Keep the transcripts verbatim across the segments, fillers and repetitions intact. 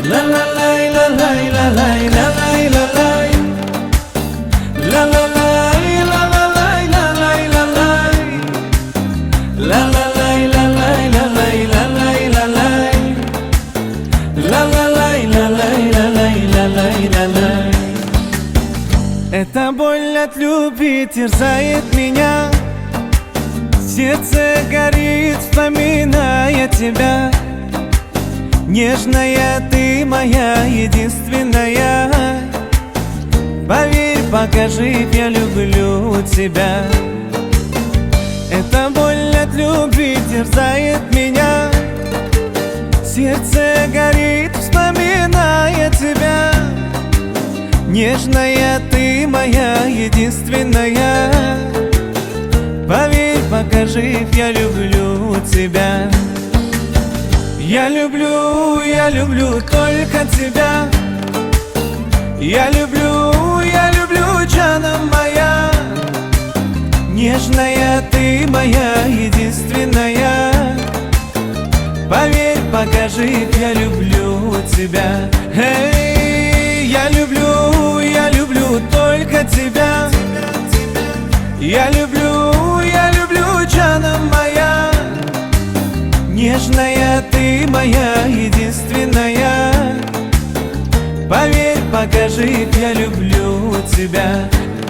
La la la la la la la la la la la la la эта боль от любви терзает меня, сердце горит, вспоминая тебя. Нежная ты моя единственная, поверь, покажи, я люблю тебя. Эта боль от любви терзает меня, сердце горит, вспоминая тебя. Нежная ты моя единственная, поверь, покажи, я люблю тебя. Я люблю, я люблю только тебя. Я люблю, я люблю, Джана моя. Нежная ты моя единственная, поверь, покажи, я люблю тебя. Эй, я люблю, я люблю только тебя. Я люблю, я люблю, Джана моя. Нежная ты моя единственная, поверь, покажи, я люблю тебя.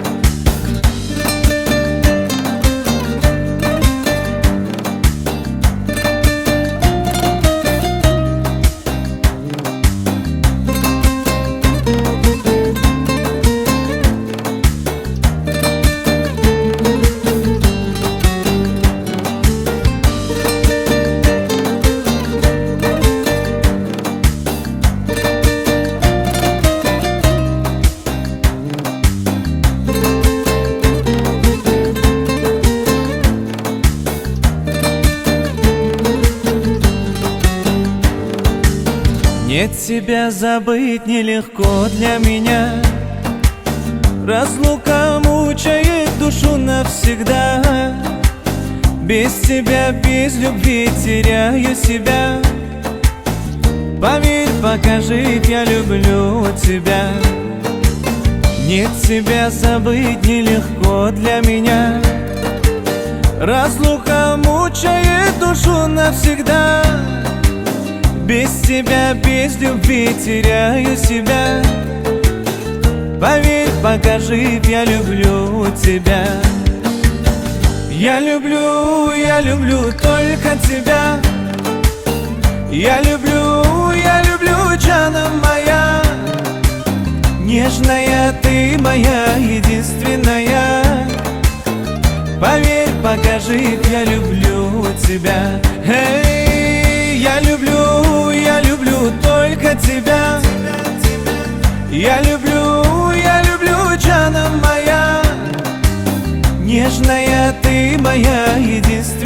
Нет, тебя забыть нелегко для меня. Разлука мучает душу навсегда. Без тебя, без любви теряю себя. Поверь, покажи, я люблю тебя. Нет, тебя забыть нелегко для меня. Разлука мучает душу навсегда. Без тебя, без любви теряю себя. Поверь, покажи, я люблю тебя. Я люблю, я люблю только тебя. Я люблю, я люблю, Джана моя. Нежная ты моя единственная, поверь, покажи, я люблю тебя. Эй, я люблю, я люблю только тебя. Я люблю, я люблю, Джана моя. Нежная ты моя единственная,